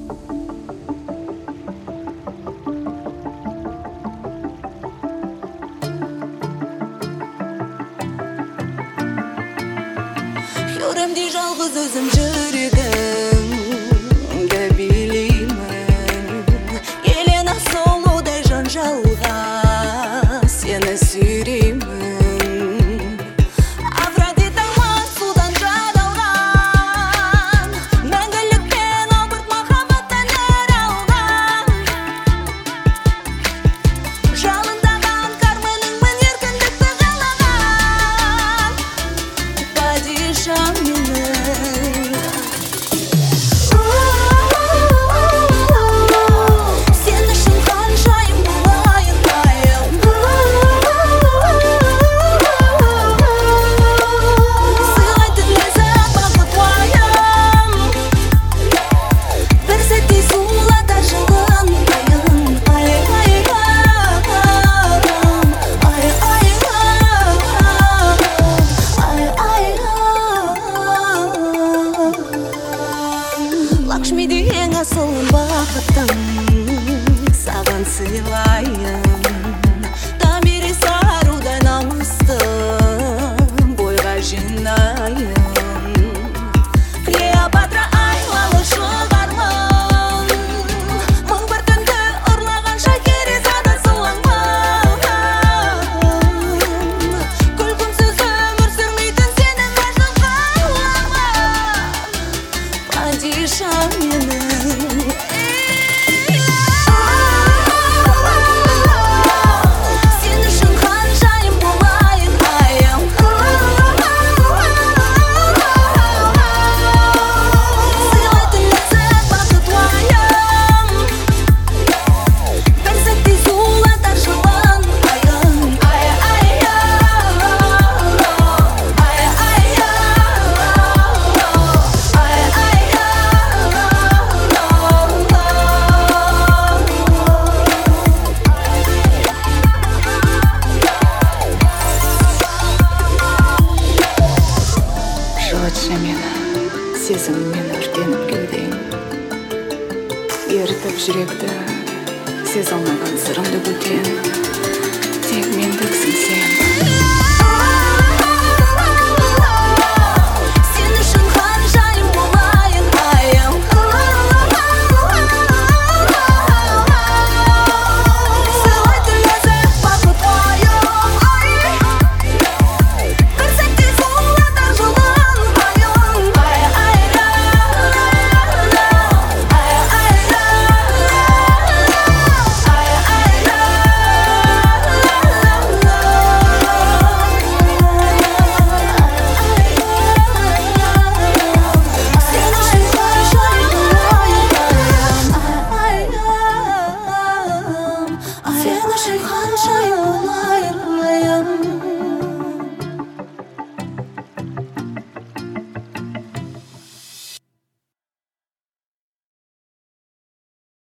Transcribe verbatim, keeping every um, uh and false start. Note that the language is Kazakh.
Yüreğimde жалғыз өзім жүрегімді билеймін. Елена сұлудай жанжалға сені сүйреймін. Афродитама судан жаралған, мәңгілікпен албырт махаббаттан яралған. Жалындаған карменіңмін, еркіндікті қалаған. Падишам менің, сен үшін ханшайым болайын айым. Сыйлайтын ләззат бақыт уайым, бір сәтте сұлулатар жылын айын. Ай, ай, ай, ай, ай, Лакшмиде ең асыл бақытым саған сыйлайын. Томирис арудай намысты бойға жинайын. Клеопатра айлалы шығармын, мың бір түнді ұрлаған Шахерезада сылаңмын. Күлкімсіз өмір сүрмейтін сенің ғашық қаламын. Падишам менің, сен үшін ханшайым болайын айым. Сыйлайтын ләззат бақыт уайым, бір сәтте сұлулатар жылын айын. Ай, ай, Жылытшы мені, сезіммен өртеніп кеудең. Ерітіп жүректі, сезе алмаған сырымды бөтен. Тек мендіксің сен.